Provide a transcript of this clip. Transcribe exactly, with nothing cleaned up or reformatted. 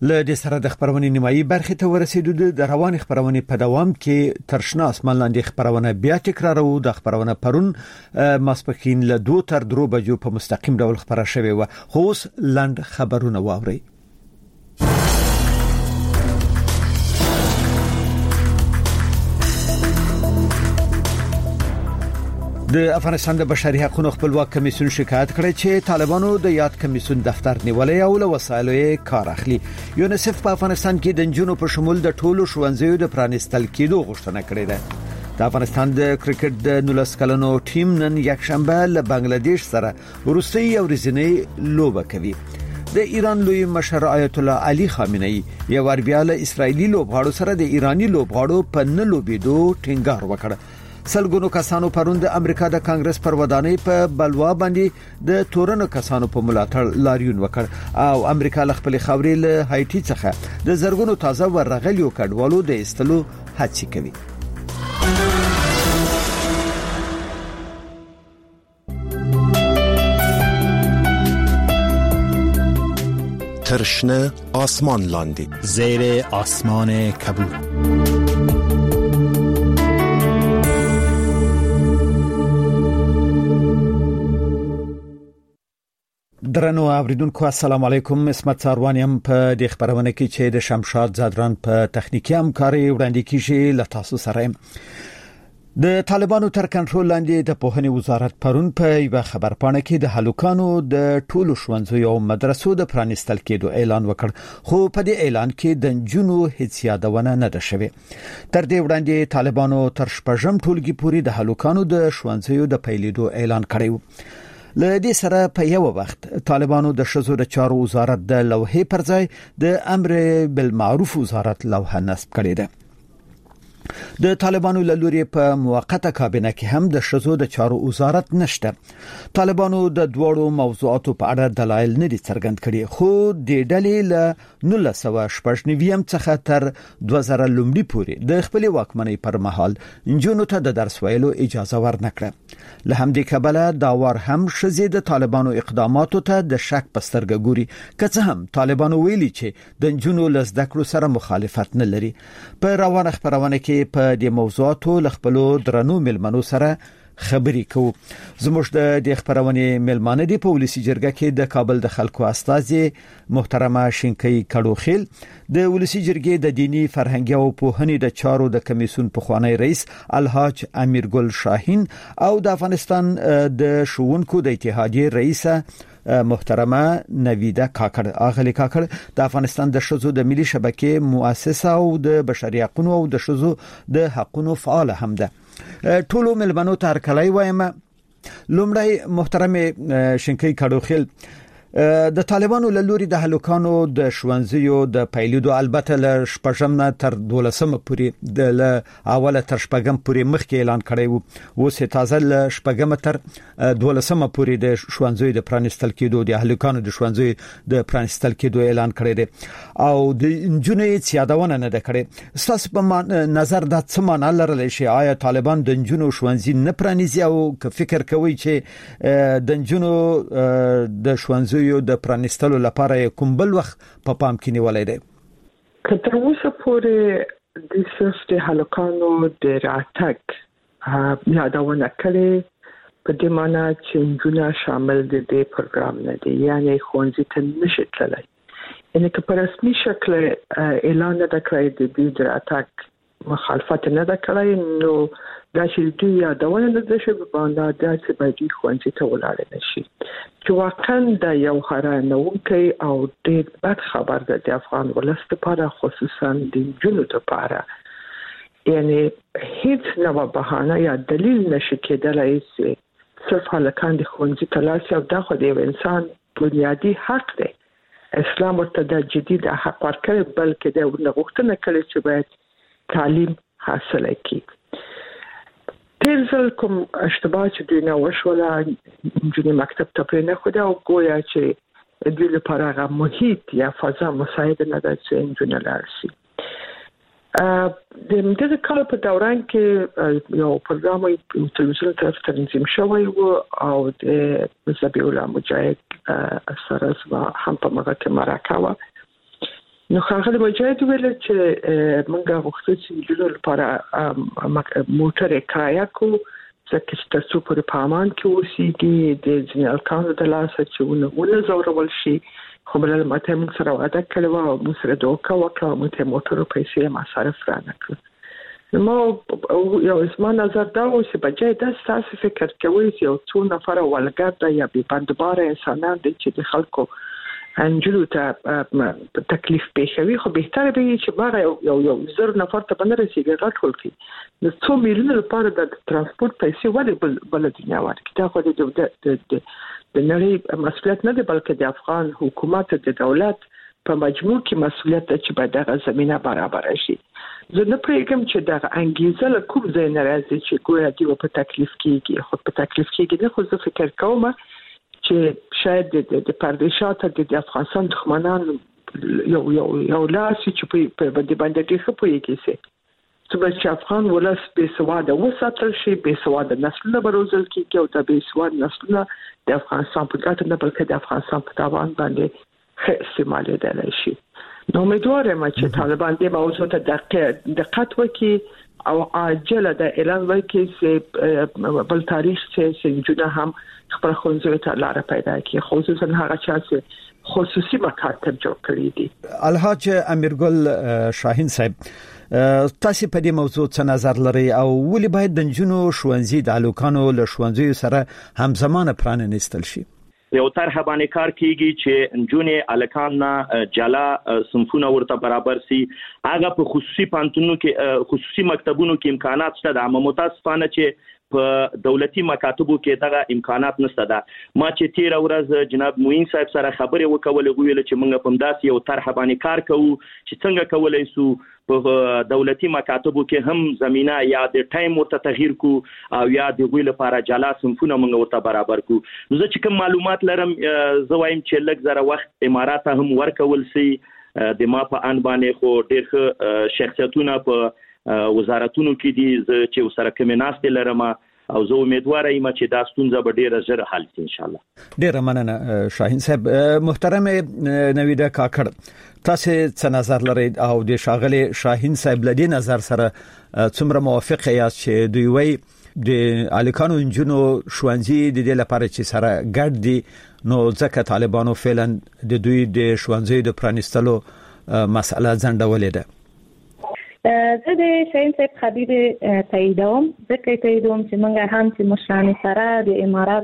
له دې سره د خبرونې نیمایي برخې ته ورسېدو. د روان خبرونې په دوام کې ترشنا اسمان لاندې خبرونه بیا تکرارو. د خبرونه پرون ماسپښین له دوه تر درو بجو په مستقیم ډول خبره شوې و. خو اوس لاند خبرونه واورئ. د افغانستان د بشري حقوقو خپلواک کمیسیون شکایت کړی چې طالبانو د یاد کمیسیون دفتر نیولې او له وسایلو یې کار اخلي. یونیسف په افغانستان کې د جنونو په شمول د ټولو ښوونځیو د پرانیستل کېدو غوښتنه کړې ده. د افغانستان د کرکټ د نولس کلنو ټیم نن یکشنبه له بنگلاديش سره وروستي او ورځنی لوبه کوي. د ایران لوی مشر آیت الله علي خامنه‌ای یو وربیا له اسرایلی لوبغاړو سره د ایرانی لوبغاړو په نه لوبېدو ټینګار وکړ. سلګونو کسانو پرون د امریکا د کانګرس پر ودانۍ په بلوا باندې د تورنو کسانو په ملاتړ لاریون وکړ او امریکا له خپل خاورې له هایټي څخه د زرګونو تازه ورغلیو کډوالو د استلو هڅه کوي. ترشنه آسمان لاندی زیر آسمان کبود. درنو اوریدونکو السلام علیکم. اسمت ساروانیم په د خبرونه کې چې د شمشاد زادران په تخنیکی همکاري وړاندې کیږي. له تاسو سره د طالبانو تر کنټرول لاندې د پوهنې وزارت پرون په یو خبرپاڼه کې د هلوکانو د ټولو ښوونځیو او مدرسو د پرانیستل کېدو اعلان وکړ. خو په دې اعلان کې د جنونو هیڅ یادونه نه ده شوې. تر دې وړاندې طالبانو تر شپږم ټولګي پورې د هلوکانو د ښوونځیو د پیلېدو اعلان کړی و. له دې سره په یو وخت طالبانو د شذو د چارو وزارت د لوحې پر ځای د امر بالمعروف وزارت لوحه نصب کړې ده. د طالبانو له لوري په موقته کابینه کې هم د شذو د چارو وزارت نشته. طالبانو د دوړو موضوعاتو په اړه دلایل نه دي څرګند کړي. خو د ډلې له نولس سوه شپږ نوي څخه تر دوه زره لومړي پورې د خپل واکمنۍ پر مهال انجونو ته د درس ویلو اجازه ورنکړه. له همدې کبله دا ور هم شذې د طالبانو اقداماتو ته د شک پسترګه ګوري. که څه هم طالبانو ویلي چې د انجونو له زده کړو سره مخالفت نه لري. په روانه خبرونه کې په دې موضوعاتو لخپلو درنو ملمنو سره خبرې کوو. زموږ د دې خبرونه ملمانه دی په ولسی جرګه کې د کابل د خلکو استازي محترمه شینکۍ کډوخیل، د ولسی جرګې د دینی فرهنګي او پوهنې د چارو د کمیسیون پخوانی رئیس الحاج امیرګل شاهین او د افغانستان د شوونکو د اتحادیې رئیسه محترمه نویده کاکړ. اغلی کاکړ د افغانستان د شذو د ملي شبکې مؤسسه او د بشري حقوقو او د شذو د حقوقو فعال هم ده. ټولو ملمنو ته هرکلی وایم. لومړی محترمه شینکۍ کډوخیل، د طالبانو له لوري د هلوکانو د ښوونځیو د پیلېدو البته له شپږم نه تر دولسمه پورې د اوله تر شپږم پورې مخکې اعلان کړی وو. اوس تازه له شپږم تر دولسمه پورې د ښوونځیو د پرانیستل کېدو د هلوکانو د ښوونځیو د پرانیستل کېدو اعلان کړی دی او د انجونو هیڅ یادونه نه ده کړې. ستاسو په نظر دا څه معنا لرلی شي؟ آیا طالبان د انجونو ښوونځي نه پرانیزي او که فکر کوي چې د انجونو د ښوونځیو یو د پرانیستلو لپاره کوم بل وخت په پام کې نیولای دی؟ که تر اوسه پورې د سفت هلکانو د راتګ یادونه کړې، په دې معنی چې انجونه شامل دي د پروګرام نه دي، یعنی ښوونځي ته نشي تللی. یعنی که په رسمي شکل اعلان نه ده کړی د دې د راتګ مخالفت نه ده کړی، نو دا چې دوی یادونه نه ده شوې باندې دا چې باید دوی ښوونځي ته ولاړ نه شي، چې واقعا دا یو حیرانوونکی او ډېر بد خبر ده د افغان ولس لپاره، خصوصا د نجونو لپاره. یعنی هیڅ نوع بهانه یا دلیل نشي کېدلی چې صرف هلکان د ښوونځي ته لاړ شي، او دا خو د یو انسان بنیادي حق دی. اسلام ورته دا جدي د حق ورکړی، بلکې د ورنه غوښتنه کړې چې باید تعلیم حاصل کړي. تیر ځل کوم اشتباه چې دوی نه وشوله، نجونې مکتب ته پرې نه ښوده او ګویا چې دوی لپاره هغه محیط یا فضا مساعده نه ده چې نجونې لاړ شي. د دغه کال په دوران کې یو پروګرام تلویزیون طرف تنظیم شوی و او د ذبیح الله مجاهد سره هم په مغه کې مرکه وه. نو خاغلی مجاهد ویل چې موږ غوښتل چې د لپاره موټر کرایه کو ځکه چې تاسو په پامان کې اوسېږي د ځینې الکانو د لاسه چې ونه زورول شي خو بل ماته موږ سره وعده کړې و موږ سره دوکه وکړه موږ ته موټر پیسې مصارف را نه کړ نو یو اسما نظر دا و چې بجای د تاسو فکر کوي چې یو څو نفر ولګا یا به بندبار انسانان د چې د خلکو انجلو ته تکلیف پېښوي خو بهتره به چې باغ یو یو زر نفر ته باندې رسیدي غټول کی د څو میلیون لپاره د ترانسپورت پیسې ولې بل بل دنیا ورکړي دا خو د د د نړۍ مسؤلیت نه دی بلکې د افغان حکومت د دولت په مجموع کې مسؤلیت ده چې باید دغه زمينه برابر شي زه نه پرېږم چې دغه انګیزه له کوم ځای نه راځي چې ګویا دی په تکلیف کېږي خو په تکلیف کېږي نه خو زه فکر کوم چې شاید د پردیشات د افغانستان دښمنان یو یو یو لاس چې په باندې باندې کې خپويږي سي چې افغان ولس به سواده وساتل شي به سواده نسلونه بروزل کیږي او د به سواده نسلونه د افغانستان په ګټه نه بلکې د افغانستان په تاوان باندې ښه استعمال دی شي نو امیدوارم چې طالبان دې موضوع ته دقت وکړي او عاجله د اعلان وکړي چې بل تاریخ چې جوړه هم خپل خونځو ته لار پیدا کړي خصوصا هغه چې خصوصي مکاتب جوړ کړی دي. الحاج امیرګل شاهین صاحب تاسو په دې موضوع څه نظر لري او ولې باید د جنونو شوانزي د الوکانو له شوانزي سره همزمانه پراننستل شي؟ یو طرح باندې کار کیږي چې جنونو الکان نه جلا صنفونه ورته برابر سي هغه په خصوصي پانتونو کې خصوصي مکتبونو کې امکانات شته د عامه متاسفانه چې په دولتي مکاتبو کې دغه امکانات نشته ده ما چې تیر ورځ جناب موین صاحب سره خبرې وکولې غوښتل چې موږ په داسې یو طرح باندې کار کوو چې څنګه کولای شو په دولتي مکاتبو کې هم زمينه یا د ټایم ورته تغییر کو او یا د غوښتل لپاره جلا صنفونه موږ ورته برابر کو نو زه چې کوم معلومات لرم زه وایم چې لږ زره وخت امارات هم ورکول سي د ما په ان باندې خو ډېر شخصیتونه په وزارتونو کې دي چې وسره کمناست لرم او زه امیدوار یم چې دا ستونزه به ډیره ژر حل شي ان شاء الله. ډیره مننه شاهین صاحب. محترم نویده کاکړ تاسو څه نظر لرئ او د شاغلي شاهین صاحب لدی نظر سره څومره موافق یاست چې دوی وی د الکانو انجنونو شوانزي د دې لپاره چې سره ګډ دي نو ځکه طالبانو فعلا د دوی د شوانزي د پرانستلو مسله ځنډولې ده؟ زه د شاهین صاحب خبرې تاییدوم ځکه تاییدوم چې موږ هم چې مشران سره د امارات